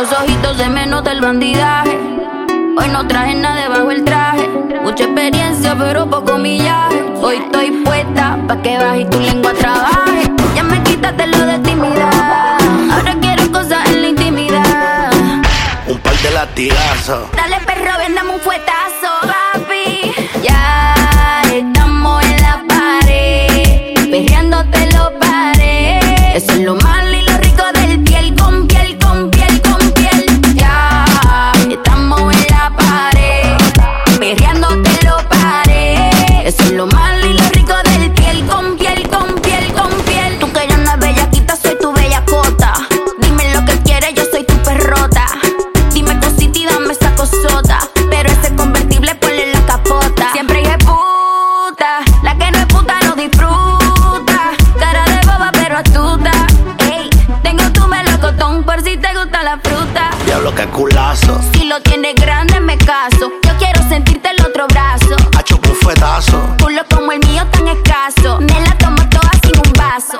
los ojitos se me nota el bandidaje. Hoy no traje nada debajo el traje. Mucha experiencia pero poco millaje. Hoy estoy puesta pa' que baje y tu lengua trabaje. Ya me quitaste lo de timidez. Ahora quiero cosas en la intimidad. Un par de latigazos. Dale perro, ven, dame un fuetazo, papi. Ya estamos en la pared, perreando te lo paré. Eso es lo malo y lo rico del piel con piel, con piel, con piel. Ya estamos en la pared, perreando te lo paré. Eso es lo malo y lo rico del piel con piel, con piel, con piel. Tú que ya no es bellaquita, soy tu bellacota. Dime lo que quieres, yo soy tu perrota. Dime cosita y dame esa cosota. Pero ese convertible ponle la capota. Siempre dije puta, la que no es puta no disfruta. Cara de boba pero astuta. Ey, tengo tu melocotón por si te gusta la fruta. Diablo, qué culazo. Si lo tienes grande me caso. Yo quiero sentirte el otro brazo. Hacho un fuetazo. Culo como el mío tan escaso. Me la tomo toda sin un vaso.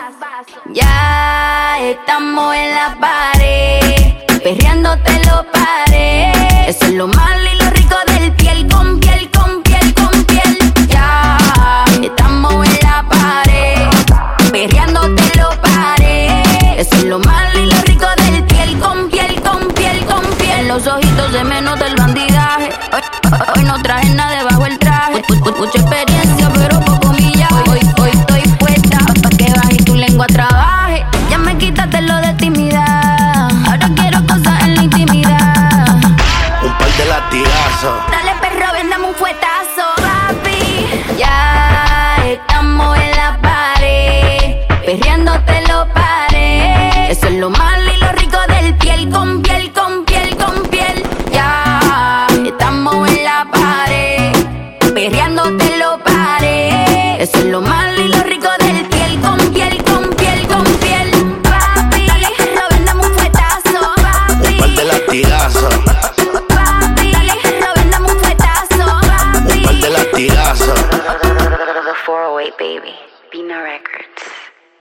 Ya estamos en la pared, perreando te lo paré. Eso es lo malo y lo rico del piel con piel, con piel, con piel. Ya estamos en la pared, perreando te lo paré. Eso es lo malo y lo rico del piel con piel, con piel, con piel. En los ojitos se me nota el bandidaje. Hoy no traje nada debajo el traje. Mucha experiencia pero poco millaje. Hoy estoy puesta pa' que baje y tu lengua trabaje. Ya me quitaste lo de timidez. Ahora quiero cosas en la intimidad. Un par de latigazos. Dale perro, ven, dame un fuetazo, papi. Ya estamos en la pared, perreando te lo paré. Eso es lo malo y lo rico del piel con piel, con piel, con piel. Ya estamos en la pared, perreando te lo paré. Eso es lo malo y lo